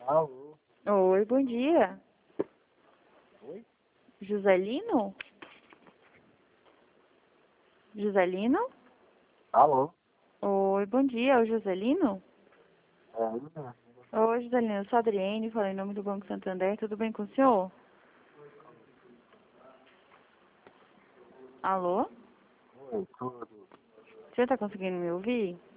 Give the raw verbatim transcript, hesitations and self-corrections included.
Alô? Oi, bom dia. Oi? Joselino? Joselino? Alô? Oi, bom dia, é o Joselino? É, ele mesmo. Oi, Joselino, eu sou a Adriene, falo em nome do Banco Santander, tudo bem com o senhor? Alô? Oi, tudo. O senhor está conseguindo me ouvir?